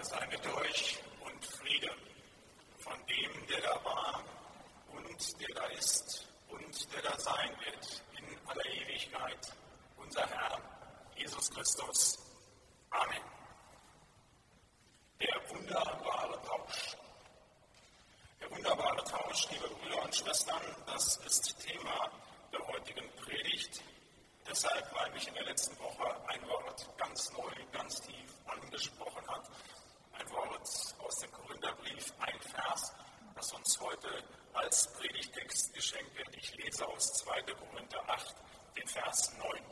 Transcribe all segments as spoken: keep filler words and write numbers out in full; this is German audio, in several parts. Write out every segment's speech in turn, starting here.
Gnade sei mit euch und Friede von dem, der da war und der da ist und der da sein wird in aller Ewigkeit, unser Herr Jesus Christus. Amen. Der wunderbare Tausch. Der wunderbare Tausch, liebe Brüder und Schwestern, das ist Thema der heutigen Predigt. Deshalb, weil mich in der letzten Woche ein Wort ganz neu, ganz tief angesprochen hat. Ein Wort aus dem Korintherbrief, ein Vers, das uns heute als Predigtext geschenkt wird. Ich lese aus zweiter Korinther acht, den Vers neun.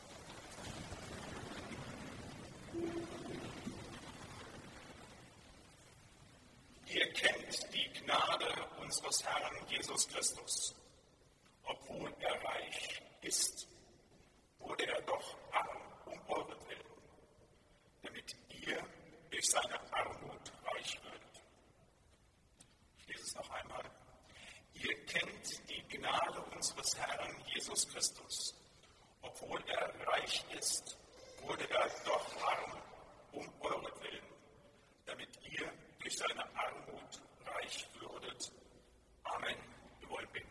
Ihr kennt die Gnade unseres Herrn Jesus Christus. Obwohl er reich ist, wurde er doch arm um euretwillen, damit ihr durch seine Armut reich würdet. Ich lese es noch einmal. Ihr kennt die Gnade unseres Herrn Jesus Christus. Obwohl er reich ist, wurde er doch arm um euretwillen, damit ihr durch seine Armut reich würdet. Amen. Wir wollen beten.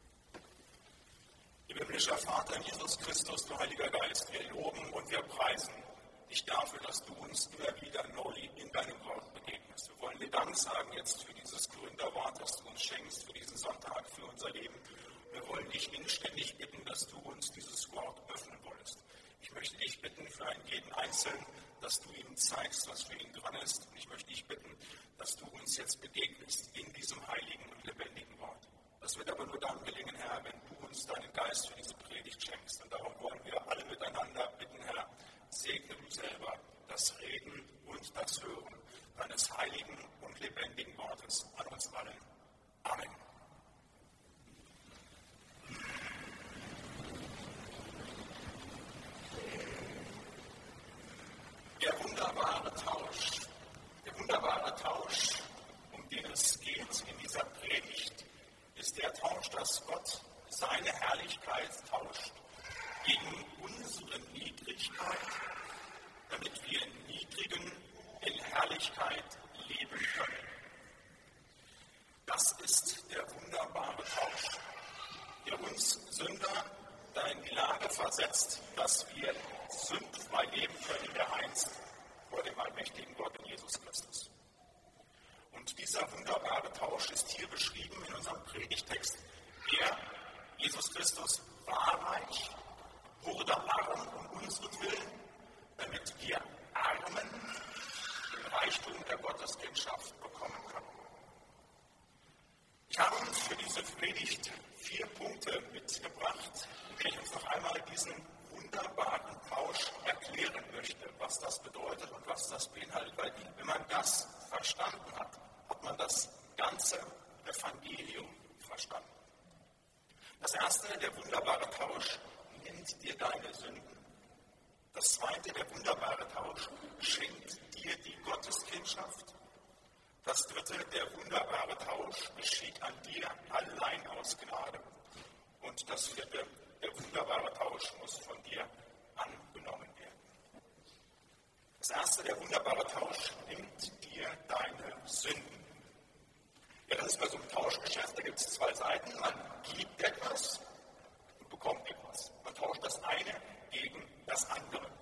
Lieber himmlischer Vater, Jesus Christus, du Heiliger Geist, wir loben und wir preisen dich dafür, dass du uns immer wieder neu in deinem Wort begegnest. Wir wollen dir Dank sagen jetzt für dieses Korintherwort, das du uns schenkst, für diesen Sonntag, für unser Leben. Wir wollen dich inständig bitten, dass du uns dieses Wort öffnen wolltest. Ich möchte dich bitten für einen jeden Einzelnen, dass du ihm zeigst, was für ihn dran ist. Und ich möchte dich bitten, dass du uns jetzt begegnest in diesem heiligen und lebendigen Wort. Das wird aber nur dann gelingen, Herr, wenn du uns deinen Geist für diese Predigt schenkst. Und darum wollen wir alle miteinander bitten, Herr, segne du selber das Reden und das Hören deines heiligen und lebendigen Wortes an uns allen. Amen. Der wunderbare Tausch, der wunderbare Tausch, um den es geht in dieser Predigt, ist der Tausch, dass Gott seine Herrlichkeit tauscht gegen unsere Niedrigkeit, damit wir in Niedrigen in Herrlichkeit leben können. Das ist der wunderbare Tausch, der uns Sünder da in die Lage versetzt, dass wir sündfrei leben können, der einst vor dem allmächtigen Gott in Jesus Christus. Und dieser wunderbare Tausch ist hier beschrieben in unserem Predigtext. Er, Jesus Christus, war reich, wurde arm um unsretwillen, damit wir Armen den Reichtum der Gotteskindschaft bekommen können. Ich habe uns für diese Predigt vier Punkte mitgebracht, in denen ich uns noch einmal diesen wunderbaren Tausch erklären möchte, was das bedeutet und was das beinhaltet. Weil wenn man das verstanden hat, hat man das ganze Evangelium verstanden. Das erste, der wunderbare Tausch, nimmt dir deine Sünden. Das zweite, der wunderbare Tausch, schenkt dir die Gotteskindschaft. Das dritte, der wunderbare Tausch, geschieht an dir allein aus Gnade. Und das vierte, der wunderbare Tausch muss von dir angenommen werden. Das erste, der wunderbare Tausch, nimmt dir deine Sünden. Ja, das ist bei so einem Tauschgeschäft, da gibt es zwei Seiten. Man gibt etwas und bekommt etwas. Man tauscht das eine gegen das andere.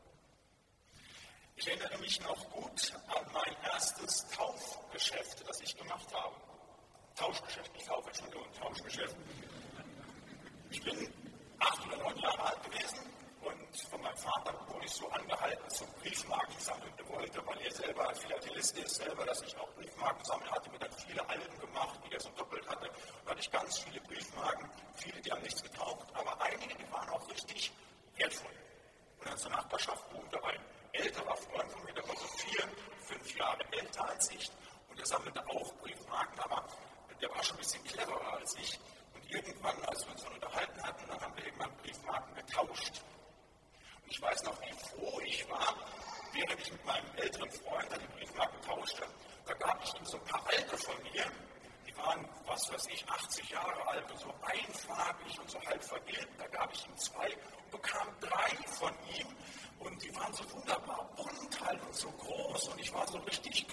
Ich erinnere mich noch gut an mein erstes Taufgeschäft, das ich gemacht habe. Tauschgeschäft, nicht Taufe, Entschuldigung, Tauschgeschäft. Ich bin acht oder neun Jahre alt gewesen und von meinem Vater wurde ich so angehalten zum Briefmarken sammeln wollte, weil er selber Philatelist ist, selber, dass ich auch Briefmarken sammeln hatte, mir dann viele Alben gemacht, die er so doppelt hatte. Da hatte ich ganz viele Briefmarken, viele, die haben nichts getaugt, aber einige, die waren auch richtig wertvoll. Und dann zur Nachbarschaft wohnte ein älterer Freund von mir, der war so vier, fünf Jahre älter als ich und der sammelte auch Briefmarken, aber der war schon ein bisschen cleverer als ich. Und irgendwann, als wir uns dann unterhalten hatten, dann haben wir irgendwann Briefmarken getauscht. Und ich weiß noch, wie froh ich war, während ich mit meinem älteren Freund dann die Briefmarken tauschte. Da gab ich ihm so ein paar alte von mir, die waren, was weiß ich, achtzig Jahre alt und so einfarbig und so halb vergilbt. Da gab ich ihm zwei und bekam drei von ihm. Und die waren so wunderbar bunt halt und so groß. Und ich war so richtig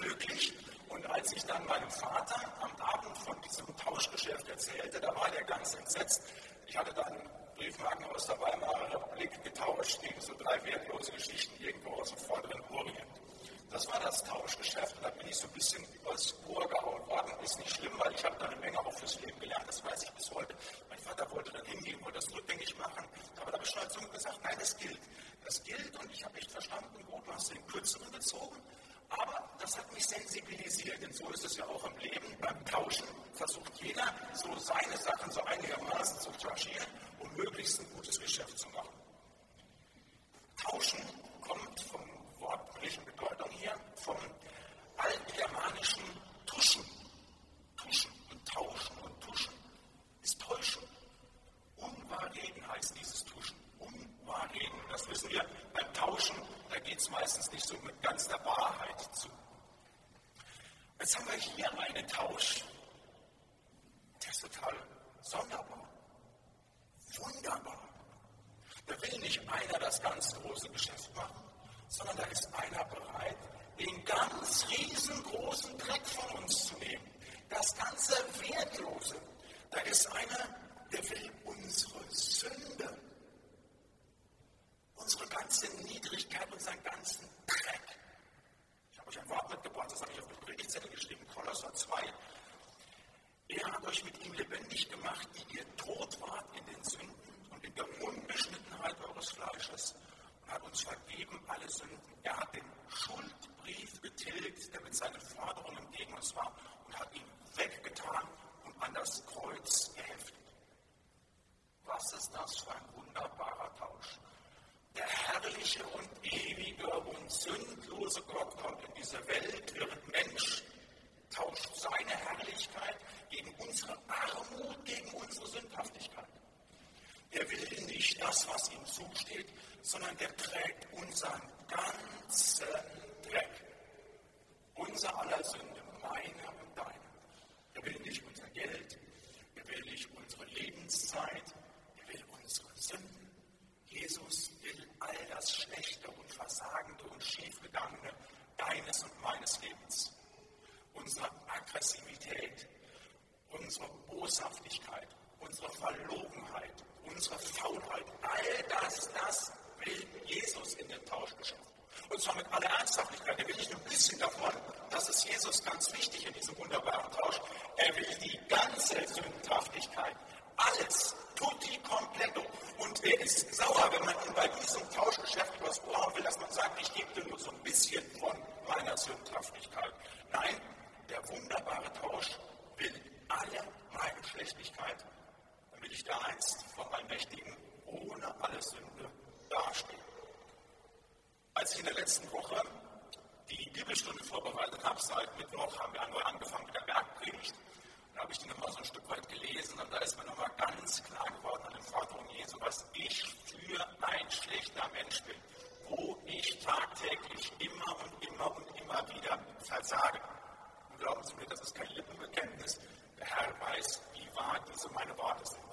bisschen übers Ohr gehauen worden. Ist nicht schlimm, weil ich habe da eine Menge auch fürs Leben gelernt, das weiß ich bis heute. Mein Vater wollte dann hingehen, wollte das rückgängig machen, aber da habe ich schon als Junge gesagt, nein, das gilt. Das gilt und ich habe echt verstanden, gut, du hast den Kürzeren gezogen, aber das hat mich sensibilisiert, denn so ist es ja auch im Leben. Beim Tauschen versucht jeder, so seine Sachen so einigermaßen zu changieren, um möglichst ein gutes Geschäft zu machen. Tauschen kommt vom wortlichen Bedeutung hier, vom altgermanischen Tuschen. Tuschen und Tauschen und Tuschen ist Täuschen. Unwahrreden heißt dieses Tuschen. Unwahrreden. Das wissen wir beim Tauschen, da geht es meistens nicht so mit ganz der Wahrheit zu. Jetzt haben wir hier einen Tausch. Der ist total sonderbar. Wunderbar. Da will nicht einer das ganz große Geschäft machen, sondern da ist einer bereit, den ganz riesengroßen Dreck von uns zu nehmen. Das ganze Wertlose. Da ist einer, der will unsere Sünde, unsere ganze Niedrigkeit, unseren ganzen Dreck. Ich habe euch ein Wort mitgebracht, das habe ich auf den Predigtzettel geschrieben, Kolosser zwei. Er hat euch mit ihm lebendig gemacht, die ihr tot wart in den Sünden und in der Unbeschnittenheit eures Fleisches und hat uns vergeben alle Sünden. Er hat den Schuldbrief getilgt, der mit seinen Forderungen gegen uns war und hat ihn weggetan und an das Kreuz geheftet. Was ist das für ein wunderbarer Tausch? Der herrliche und ewige und sündlose Gott kommt in diese Welt, wird Mensch, tauscht seine Herrlichkeit gegen unsere Armut, gegen unsere Sündhaftigkeit. Er will nicht das, was ihm zusteht, sondern er trägt unseren ganzen Dreck. Unser aller Sünde, meine und deine. Er will nicht unser Geld, er will nicht unsere Lebenszeit, er will unsere Sünden. Jesus will all das Schlechte und Versagende und Schiefgegangene deines und meines Lebens. Unsere Aggressivität, unsere Boshaftigkeit, unsere Verlogenheit, unsere Faulheit, all das, das will Jesus in dem Tauschgeschäft. Und zwar mit aller Ernsthaftigkeit. Er will nicht nur ein bisschen davon, das ist Jesus ganz wichtig in diesem wunderbaren Tausch. Er will die ganze Sündhaftigkeit, alles, tutti completo. Und er ist sauer, wenn man ihn bei diesem Tauschgeschäft übers Ohr haben will, dass man sagt, ich gebe dir nur so ein bisschen von meiner Sündhaftigkeit. Nein, der wunderbare Tausch will alle meine Schlechtigkeit, damit ich da einst vor meinem Mächtigen ohne alle Sünde dastehe. Als ich in der letzten Woche die Bibelstunde vorbereitet habe, seit Mittwoch haben wir neu angefangen mit der Bergpredigt, da habe ich die nochmal so ein Stück weit gelesen und da ist mir nochmal ganz klar geworden an den Forderungen Jesu, was ich für ein schlechter Mensch bin, wo ich tagtäglich immer und immer und immer wieder versage. Und glauben Sie mir, das ist kein Lippenbekenntnis. Der Herr weiß, wie wahr diese meine Worte sind.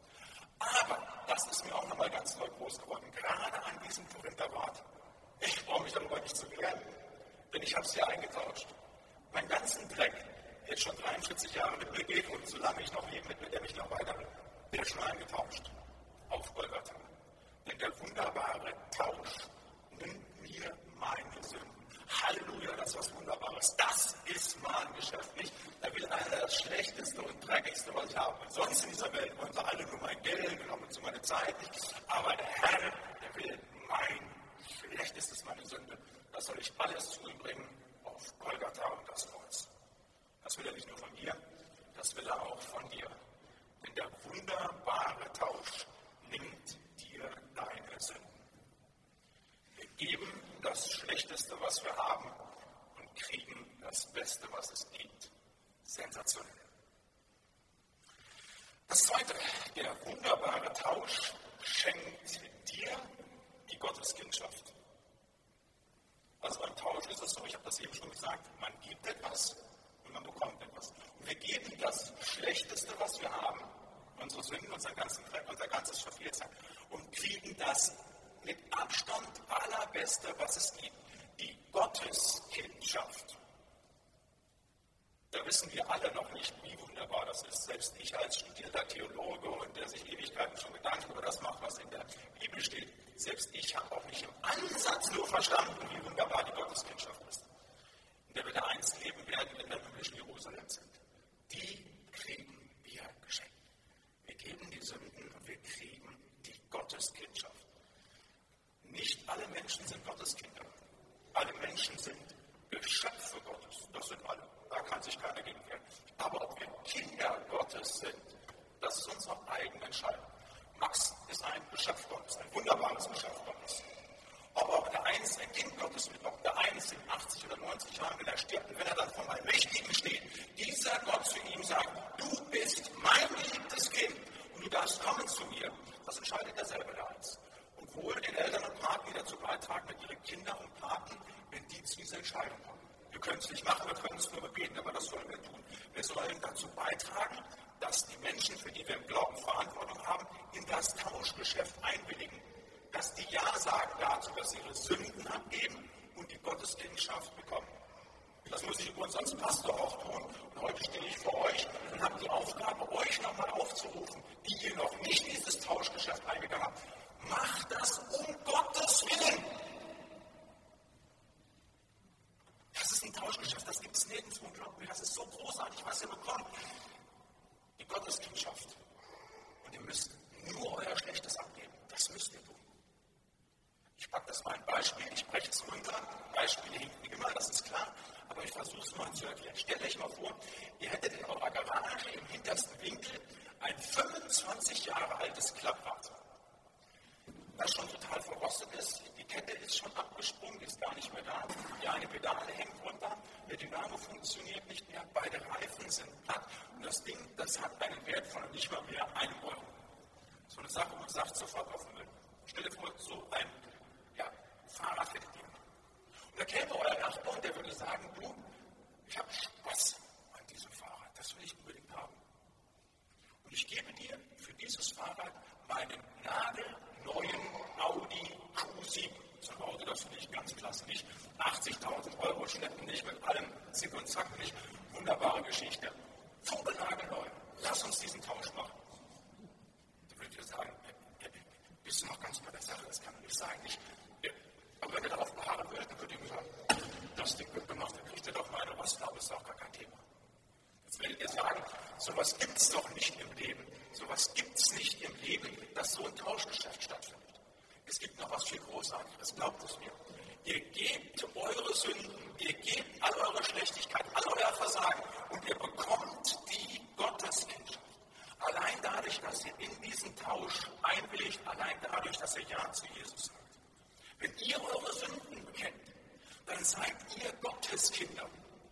Aber das ist mir auch nochmal ganz neu groß geworden, gerade an diesem Korintherwort. Ich brauche mich darüber nicht zu wehren, denn ich habe es ja eingetauscht. Meinen ganzen Dreck, der jetzt schon dreiundvierzig Jahre mit mir geht und solange ich noch lebe, mit der mich noch weiter will, der ist schon eingetauscht auf Golgatha. Denn der wunderbare Tausch nimmt mir meine Sünden. Halleluja, das ist was Wunderbares. Das ist mein Geschäft nicht. Da will einer das Schlechteste und Dreckigste, was ich habe. Und sonst in dieser Welt wollen sie alle nur mein Geld und haben zu meine Zeit nicht. Aber der Herr, der will mein Schlechtestes, meine Sünde. Das soll ich alles zu ihm bringen auf Golgatha und das Kreuz. Das will er nicht nur von mir, das will er auch von dir. Denn der wunderbare Tausch nimmt dir deine Sünden. Wir geben das Schlechteste, was wir haben und kriegen das Beste, was es gibt. Sensationell. Das Zweite, der wunderbare Tausch schenkt dir die Gotteskindschaft. Also beim Tausch ist es so, ich habe das eben schon gesagt, man gibt etwas und man bekommt etwas. Und wir geben das Schlechteste, was wir haben, unsere Sünden, unser ganzen Dreck, unser ganzes Verfehltsein, und kriegen das mit Abstand allerbeste, was es gibt, die Gotteskindschaft. Da wissen wir alle noch nicht, wie wunderbar das ist. Selbst ich als studierter Theologe und der sich Ewigkeiten schon Gedanken über das macht, was in der Bibel steht, selbst ich habe auch nicht im Ansatz nur verstanden, wie wunderbar die Gotteskindschaft ist. In der wir da einst leben werden, Gotteskinder. Alle Menschen sind Geschöpfe Gottes. Das sind alle. Da kann sich keiner gegen wehren. Aber ob wir Kinder Gottes sind, das ist unsere eigene Entscheidung. Max ist ein Geschöpf Gottes, ein wunderbares Geschöpf Gottes. Ob auch der eins ein Kind Gottes wird, ob der eins in achtzig oder neunzig Jahren, wenn er stirbt, wenn er dann vor einem Mächtigen steht, dieser Gott zu ihm sagt, du bist mein geliebtes Kind und du darfst kommen zu mir, das entscheidet er selber der eins. Und wohl den Eltern und Paten, die dazu beitragen, mit ihren Kindern und Paten, wenn die zu dieser Entscheidung kommen. Wir können es nicht machen, wir können es nur beten, aber das sollen wir tun. Wir sollen dazu beitragen, dass die Menschen, für die wir im Glauben Verantwortung haben, in das Tauschgeschäft einwilligen. Dass die Ja sagen dazu, dass sie ihre Sünden abgeben und die Gotteskindschaft bekommen. Das muss ich übrigens als Pastor auch tun. Und heute stehe ich vor euch und habe die Aufgabe, euch nochmal aufzurufen, die ihr noch nicht dieses Tauschgeschäft eingegangen habt. Macht das um Gottes Willen! Das ist ein Tauschgeschäft, das gibt es nirgendwo. Glaubt mir, das ist so großartig, was ihr bekommt. Die Gotteskindschaft. Und ihr müsst nur euer Schlechtes abgeben. Das müsst ihr tun. Ich packe das mal ein Beispiel, ich breche es runter. Beispiele hinken nicht immer, das ist klar. Aber ich versuche es mal zu erklären. Stellt euch mal vor, ihr hättet in eurer Garage im hintersten Winkel ein fünfundzwanzig Jahre altes Klapprad. Das schon total verrostet ist, die Kette ist schon abgesprungen, ist gar nicht mehr da. Die eine Pedale hängt runter, der Dynamo funktioniert nicht mehr, beide Reifen sind platt und das Ding, das hat einen Wert von nicht mal mehr einem Euro. So eine Sache, man sagt sofort auf den Müll. Stell dir vor, so ein ja, Fahrrad hättet ihr. Und da käme euer Nachbar und der würde sagen, du, ich habe Spaß an diesem Fahrrad, das will ich unbedingt haben. Und ich gebe dir für dieses Fahrrad meinen nagelneuen Audi Q sieben. Das ist ein Auto, das finde ich ganz klasse. Nicht achtzigtausend Euro Schnitten, nicht mit allem Zick und Zack, nicht. Wunderbare Geschichte. Funkelnagelneu. Lass uns diesen Tausch machen. Da würde ich sagen, äh, äh, bist du noch ganz bei der Sache, das kann doch nicht sein. Nicht, äh, aber wenn ihr darauf beharren würdet, dann würde ich mir sagen, das Ding wird gemacht, dann kriegt ihr doch meine Rostlaube, ist auch gar kein Thema. Jetzt werdet ihr sagen, sowas gibt es doch nicht im Leben. Sowas gibt es nicht im Leben, dass so ein Tauschgeschäft stattfindet. Es gibt noch was viel Großartiges, glaubt es mir. Ihr gebt eure Sünden, ihr gebt all eure Schlechtigkeit, all euer Versagen und ihr bekommt die Gotteskindschaft. Allein dadurch, dass ihr in diesen Tausch einwilligt, allein dadurch, dass ihr Ja zu Jesus sagt. Wenn ihr eure Sünden bekennt, dann seid ihr Gotteskinder.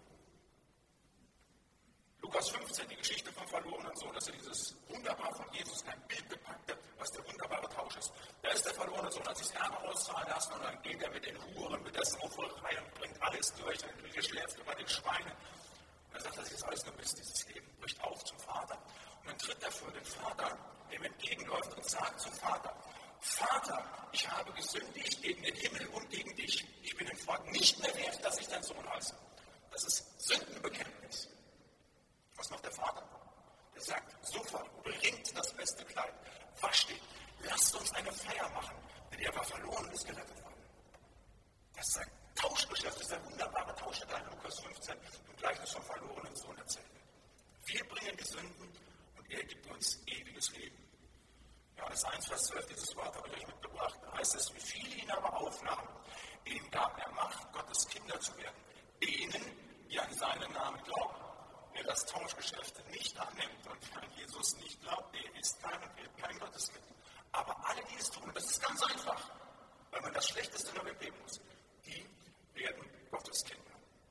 Lukas fünfzehn, die Geschichte vom verlorenen Sohn, dass er dieses wunderbar von Jesus in ein Bild gepackt hat, was der wunderbare Tausch ist. Da ist der verlorene Sohn, hat sich das Erbe auszahlen lassen und dann geht er mit den Huren, mit der Sauferei und bringt alles durch, er schläft über den Schweinen. Und er sagt, das ist alles nur Mist, dieses Leben, bricht auf zum Vater. Und dann tritt er vor den Vater, dem entgegenläuft und sagt zum Vater, Vater, ich habe gesündigt gegen den Himmel und gegen dich. Ich bin im Fort nicht mehr wert, dass ich dein Sohn heiße. Das ist Sündenbekenntnis. Was macht der Vater? Der sagt, sofort, bringt das beste Kleid, wascht ihn, lasst uns eine Feier machen, denn er war verloren und ist gerettet worden. Das ist ein Tauschgeschäft, das ist ein wunderbarer Tausch, der in Lukas fünfzehn im Gleichnis vom verlorenen Sohn erzählt wird. Wir bringen die Sünden und er gibt uns ewiges Leben. Johannes eins, Vers zwölf, dieses Wort habe ich euch mitgebracht, da heißt es, wie viele ihn aber aufnahmen, denen gab er Macht, Gottes Kinder zu werden, denen, die an seinen Namen glauben. Wer das Tauschgeschäft nicht annimmt und an Jesus nicht glaubt, der ist kein, kein Gotteskind. Aber alle, die es tun, das ist ganz einfach, weil man das Schlechteste noch erleben muss, die werden Gotteskinder.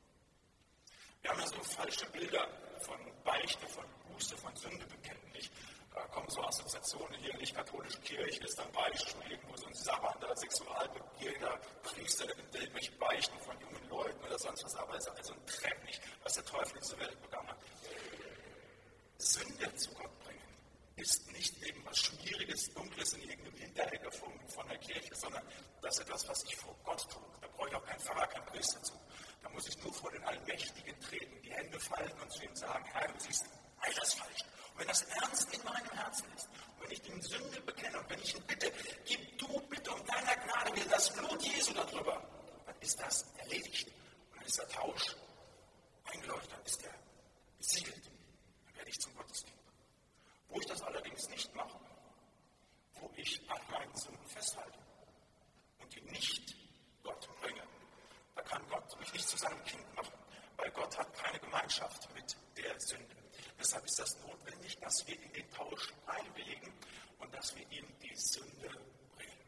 Wir haben ja so falsche Bilder von Beichte, von Buße, von Sündebekenntnis. Da kommen so Assoziationen hier, nicht katholische Kirche ist dann Beichten, irgendwo so ein sabbernder sexualbegierender Priester, der will mich beichten von jungen Leuten oder sonst was, aber es ist also ein Dreck nicht, was der Teufel in diese Welt begangen hat. Sünde zu Gott bringen ist nicht irgendwas Schwieriges, Dunkles in irgendeinem Hinterhälter von, von der Kirche, sondern das ist etwas, was ich vor Gott tue. Da brauche ich auch keinen Pfarrer, keinen Priester zu. Da muss ich nur vor den Allmächtigen treten, die Hände falten und zu ihm sagen, Herr, du siehst alles falsch. Und wenn das ernst in meinem Herzen ist, und wenn ich die Sünde bekenne und wenn ich ihn bitte, gib du bitte um deiner Gnade mir das Blut Jesu darüber, dann ist das erledigt. Und dann ist der Tausch eingeleuchtet, dann ist der besiegelt. Dann werde ich zum Gotteskind. Wo ich das allerdings nicht mache, wo ich an meinen Sünden festhalte und die nicht Gott deshalb ist das notwendig, dass wir in den Tausch einwilligen und dass wir ihm die Sünde bringen.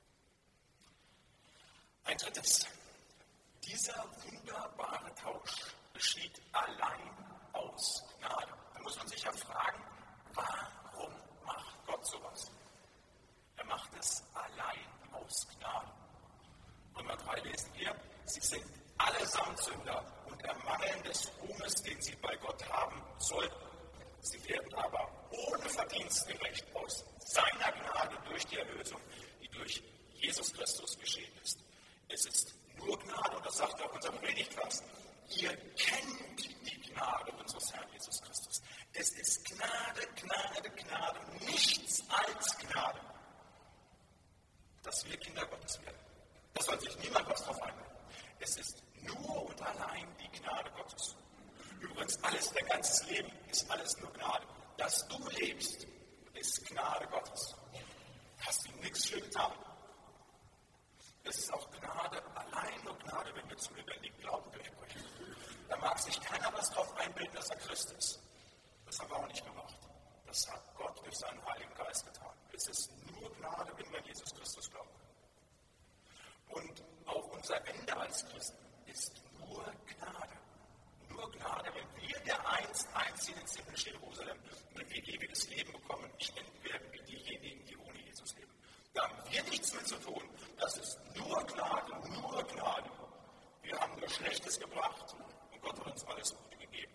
Ein drittes. Dieser wunderbare Tausch geschieht allein aus Gnade. Da muss man sich ja fragen, warum macht Gott sowas? Er macht es allein aus Gnade. Römer drei lesen wir, sie sind allesamt Sünder und ermangeln des Ruhmes, den sie bei Gott haben sollten. Sie werden aber ohne Verdienst gerecht aus seiner Gnade durch die Erlösung, die durch Jesus Christus geschehen ist. Es ist nur Gnade, und das sagt auch unser Predigtvers. Ihr kennt die Gnade unseres Herrn Jesus Christus. Es ist Gnade, Gnade, Gnade, nichts als Gnade, dass wir Kinder Gottes werden. Da soll sich niemand was drauf einbilden. Es ist nur und allein die Gnade Gottes. Übrigens, alles, dein ganzes Leben ist alles nur Gnade. Dass du lebst, ist Gnade Gottes. Hast du nichts für getan. Es ist auch Gnade, allein nur Gnade, wenn wir zum lebendigen Glauben durchbrechen. Da mag sich keiner was drauf einbilden, dass er Christ ist. Das haben wir auch nicht gemacht. Das hat Gott durch seinen Heiligen Geist getan. Es ist nur Gnade, wenn wir an Jesus Christus glauben. Und auch unser Ende als Christen ist nur Gnade. Nur Gnade, wenn wir der einst einziehen ins himmlische Jerusalem, wenn wir ewiges Leben bekommen, nicht enden werden wie diejenigen, die ohne Jesus leben. Da haben wir nichts mit zu tun. Das ist nur Gnade, nur Gnade. Wir haben nur Schlechtes gebracht und Gott hat uns alles Gute gegeben.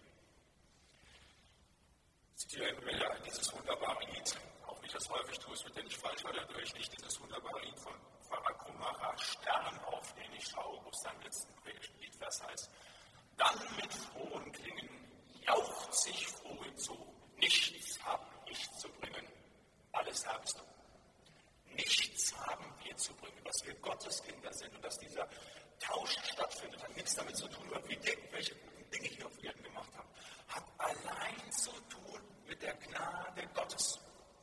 Ich zitiere immer wieder dieses wunderbare Lied, auch wenn ich das häufig tue, es wird ja nicht falsch, weil dadurch nicht dieses wunderbare Lied von Pfarrer Krummacher, Stern, auf den ich schaue, wo es dann letzten Liedvers heißt. Dann mit frohen Klingen jauchzt sich froh hinzu, nichts hab ich zu bringen, alles habst du. Nichts haben wir zu bringen, dass wir Gottes Kinder sind und dass dieser Tausch stattfindet, hat nichts damit zu tun, weil wir denken, welche guten Dinge hier auf Erden gemacht haben, hat allein zu tun mit der Gnade Gottes.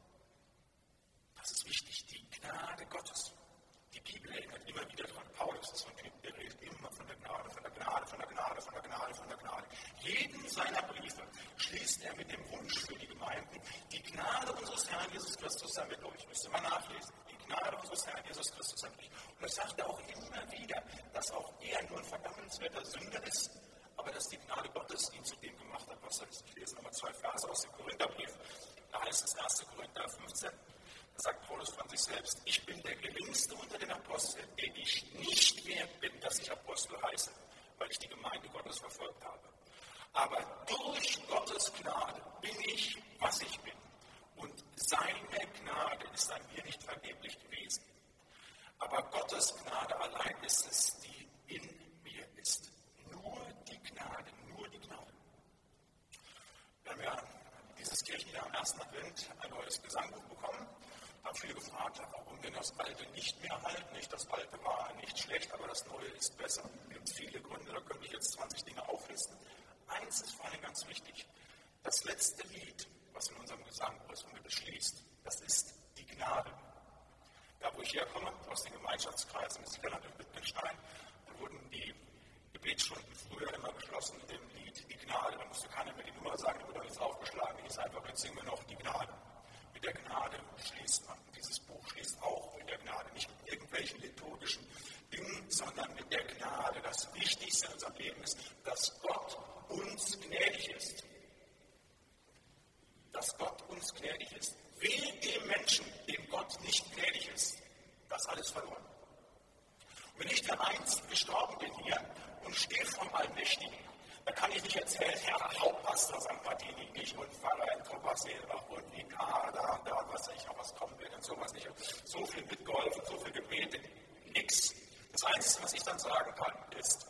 Das ist wichtig, die Gnade Gottes. Die Bibel erinnert immer wieder daran, Paulus ist von Typ, der redet immer von der Gnade, von der Gnade, von der Gnade, von der Gnade, von der Gnade. Jeden seiner Briefe schließt er mit dem Wunsch für die Gemeinden, die Gnade unseres Herrn Jesus Christus sei mit euch. Müsst ihr mal nachlesen. Die Gnade unseres Herrn Jesus Christus sei mit euch. Und das sagt er auch immer wieder, dass auch er nur ein verdammenswerter Sünder ist, aber dass die Gnade Gottes ihn zu dem gemacht hat, was er ist. Ich lese nochmal zwei Verse aus dem Korintherbrief. Da heißt es erster Korinther fünfzehn. Da sagt Paulus von sich selbst, ich bin der Geringste unter den Aposteln, den ich nicht wert bin, dass ich Apostel heiße, weil ich die Gemeinde Gottes verfolgt habe. Aber durch Gottes Gnade bin ich, was ich bin. Und seine Gnade ist an mir nicht vergeblich gewesen. Aber Gottes Gnade allein ist es, die in mir ist. Nur die Gnade, nur die Gnade. Wir haben ja dieses Kirchenjahr am ersten Advent ein neues Gesangbuch bekommen. Haben viele gefragt, warum denn das Alte nicht mehr halten? Nicht, das Alte war nicht schlecht, aber das Neue ist besser. Es gibt viele Gründe, da könnte ich jetzt zwanzig Dinge auflisten. Eins ist vor allem ganz wichtig. Das letzte Lied, was in unserem Gesangbuch ist und beschließt, das ist die Gnade. Da, wo ich herkomme, aus den Gemeinschaftskreisen in Siegerland und Wittgenstein, da wurden die Gebetsstunden früher immer geschlossen mit dem Lied Die Gnade. Da musste keiner mehr die Nummer sagen, da wurde alles aufgeschlagen. Die ist einfach, jetzt singen wir noch die Gnade. Mit der Gnade schließt man. Dieses Buch schließt auch mit der Gnade. Nicht mit irgendwelchen liturgischen Dingen, sondern mit der Gnade. Das Wichtigste in unserem Leben ist, dass Gott uns gnädig ist. Dass Gott uns gnädig ist. Wehe dem Menschen, dem Gott nicht gnädig ist. Das ist alles verloren. Und wenn ich dann einst gestorben bin hier und stehe vom Allmächtigen, da kann ich nicht erzählen, Herr Hauptpastor Sankt Martini, nicht und Pfarrer in Trupperseelbach und Vikar, da, da, was weiß ich noch, was kommen will und sowas nicht. So viel mitgeholfen, so viel gebetet, nix. Das Einzige, was ich dann sagen kann, ist,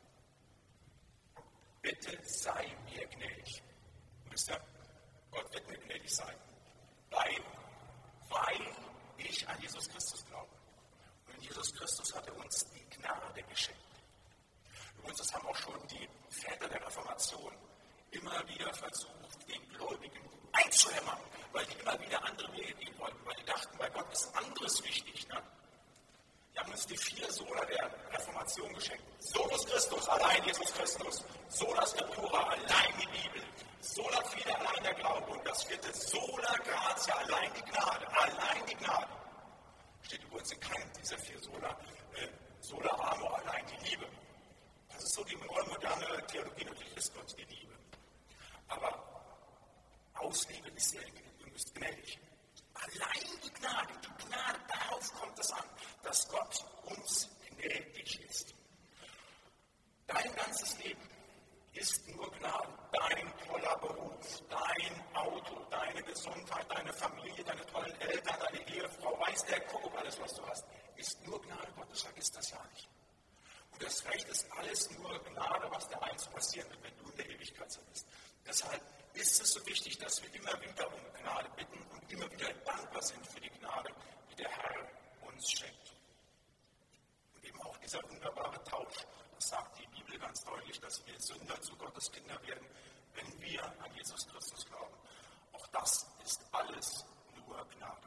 bitte sei mir gnädig. Wisst ihr, Gott wird mir gnädig sein. Weil, weil ich an Jesus Christus glaube. Und in Jesus Christus hat er uns die Gnade geschenkt. Übrigens, das haben auch schon die Väter der Reformation immer wieder versucht, den Gläubigen einzuhämmern, weil die immer wieder andere Wege gehen wollten, weil die dachten, bei Gott ist anderes wichtig. Ne? Die haben uns die vier Sola der Reformation geschenkt. Solus Christus, allein Jesus Christus. Sola Scriptura, allein die Bibel. Sola fide, allein der Glaube. Und das vierte, sola gratia, allein die Gnade. Allein die Gnade. Steht übrigens in keinem dieser vier Sola. Äh, sola amor, allein die Liebe. Das ist so die moderne Theologie, natürlich ist Gott die Liebe. Aber Ausliebe ist ja ist gnädig. Allein die Gnade, die Gnade, darauf kommt es an, dass Gott uns gnädig ist. Dein ganzes Leben ist nur Gnade. Dein toller Beruf, dein Auto, deine Gesundheit, deine Familie, deine tollen Eltern, deine Ehefrau, weiß der Kuckuck, alles, was du hast, ist nur Gnade Gottes. Vergiss das ja nicht. Und das Recht ist alles nur Gnade, was der einst passieren wird, wenn du in der Ewigkeit bist. Deshalb ist es so wichtig, dass wir immer wieder um Gnade bitten und immer wieder dankbar sind für die Gnade, die der Herr uns schenkt. Und eben auch dieser wunderbare Tausch, das sagt die Bibel ganz deutlich, dass wir Sünder zu Gottes Kinder werden, wenn wir an Jesus Christus glauben. Auch das ist alles nur Gnade.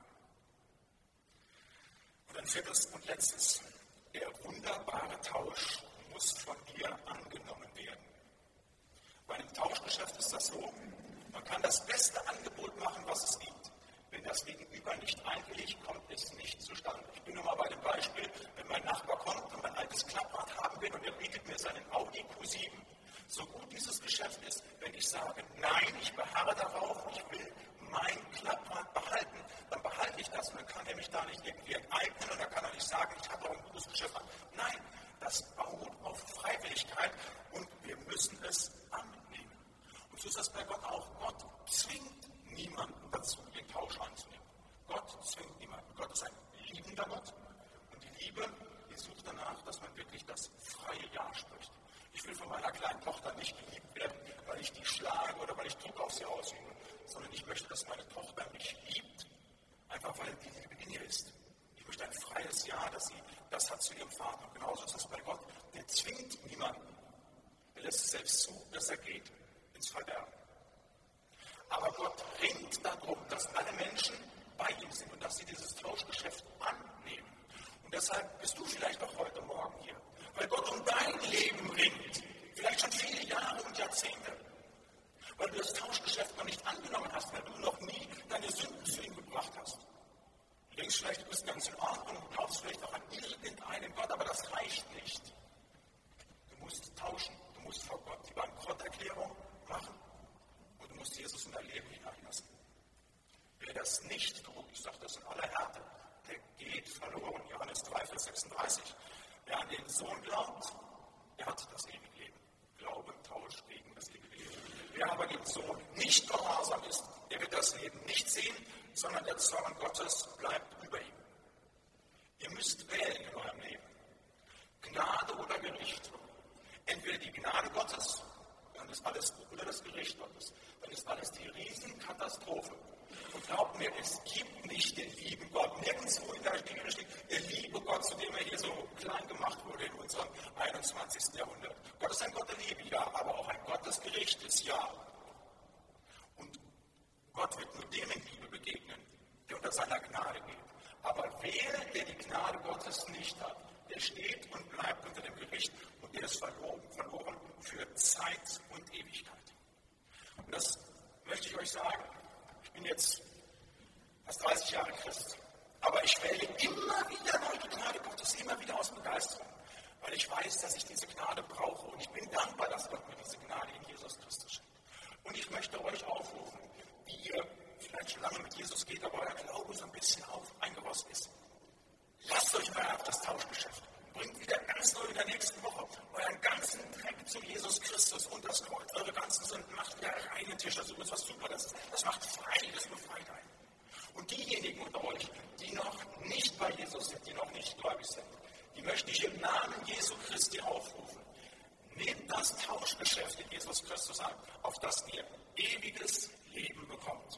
Und ein viertes und letztes, der wunderbare Tausch muss von dir angenommen werden. Bei einem Tauschgeschäft ist das so, man kann das beste Angebot machen, was es gibt. Wenn das Gegenüber nicht einwilligt, kommt es nicht zustande. Ich bin nur mal bei dem Beispiel, wenn mein Nachbar kommt und mein altes Klapprad haben will und er bietet mir seinen Audi Q sieben. So gut dieses Geschäft ist, wenn ich sage, nein, ich beharre darauf, ich will mein Klapprad behalten, dann behalte ich das und dann kann er mich da nicht irgendwie enteignen und dann kann er nicht sagen, ich habe doch ein gutes Geschäft. Nein, das beruht auf Freiwilligkeit und wir müssen es annehmen. Und so ist das bei Gott auch. Gott zwingt niemanden dazu, den Tausch anzunehmen. Gott zwingt niemanden. Gott ist ein liebender Gott. Und die Liebe, die sucht danach, dass man wirklich das freie Ja spricht. Ich will von meiner kleinen Tochter nicht geliebt werden, weil ich die schlage oder weil ich Druck auf sie ausübe, sondern ich möchte, dass meine Tochter mich liebt, einfach weil die Liebe in ihr ist. Ich möchte ein freies Ja, dass sie das hat zu ihrem Vater. Und genauso ist das bei Gott. Der zwingt niemanden. Er lässt es selbst zu, dass er geht ins Verderben. Aber Gott ringt darum, dass alle Menschen bei ihm sind und dass sie dieses Tauschgeschäft annehmen. Und deshalb bist du vielleicht auch heute Morgen hier, weil Gott um dein Leben ringt, vielleicht schon viele Jahre und Jahrzehnte, weil du das Tauschgeschäft noch nicht angenommen hast, weil du noch nie deine Sünden zu ihm gebracht hast. Du denkst vielleicht, du bist ganz in Ordnung und glaubst vielleicht auch an irgendeinen Gott, aber das reicht nicht. Du musst tauschen, du musst vor Gott die Bankrotterklärung machen und du musst Jesus in dein Leben hineinlassen. Wer das nicht tut, ich sage das in aller Härte, der geht verloren. Johannes drei, Vers sechsunddreißig. Wer an den Sohn glaubt, der hat das ewige Leben. Glaube tauscht gegen das ewige Leben. Wer aber dem Sohn nicht gehorsam ist, der wird das Leben nicht sehen, sondern der Zorn Gottes bleibt über ihm. Ihr müsst wählen in eurem Leben. Gnade oder Gericht. Entweder die Gnade Gottes, dann ist alles gut, oder das Gericht Gottes. Dann ist alles die Riesenkatastrophe. Und glaubt mir, es gibt nicht den lieben Gott. Nirgendwo in der Bibel steht der liebe Gott, zu dem er hier so klein gemacht wurde in unserem einundzwanzigsten Jahrhundert. Gott ist ein Gott der Liebe, ja, aber auch ein Gott des Gerichtes, ja. Und Gott wird nur dem in Liebe begegnen, der unter seiner Gnade geht. Aber wer, der die Gnade Gottes nicht hat, der steht und bleibt unter dem Gericht und der ist verloren, verloren für Zeit und Ewigkeit. Und das möchte ich euch sagen. Ich bin jetzt fast dreißig Jahre Christ, aber ich wähle immer wieder neu die Gnade Gottes, immer wieder aus Begeisterung, weil ich weiß, dass ich diese Gnade brauche und ich bin dankbar, dass Gott mir diese Gnade in Jesus Christus schenkt. Und ich möchte euch aufrufen, die ihr vielleicht schon lange mit Jesus geht, aber euer Glaube so ein bisschen auf eingerostet ist. Lasst euch mal auf das Tauschgeschäft. Bringt wieder ganz neu in der nächsten Woche euren ganzen Dreck zu Jesus Christus und das Kreuz. Eure ganzen Sünden macht wieder reinen Tisch. Das ist übrigens was super. Das, das macht frei, das befreit einen. Und diejenigen unter euch, die noch nicht bei Jesus sind, die noch nicht gläubig sind, die möchte ich im Namen Jesu Christi aufrufen. Nehmt das Tauschgeschäft in Jesus Christus an, auf das ihr ewiges Leben bekommt.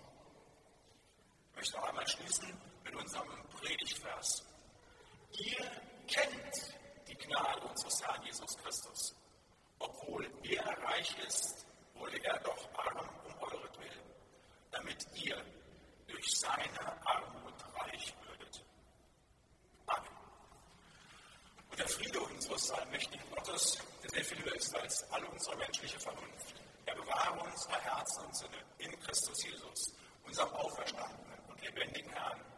Ich möchte noch einmal schließen mit unserem Predigtvers. Ihr kennt die Gnade unseres Herrn Jesus Christus. Obwohl er reich ist, wurde er doch arm um euretwillen, damit ihr durch seine Armut reich würdet. Amen. Und der Friede unseres allmächtigen Gottes, der sehr viel höher ist als alle unsere menschliche Vernunft, er bewahre unsere Herzen und Sinne in Christus Jesus, unserem auferstandenen und lebendigen Herrn,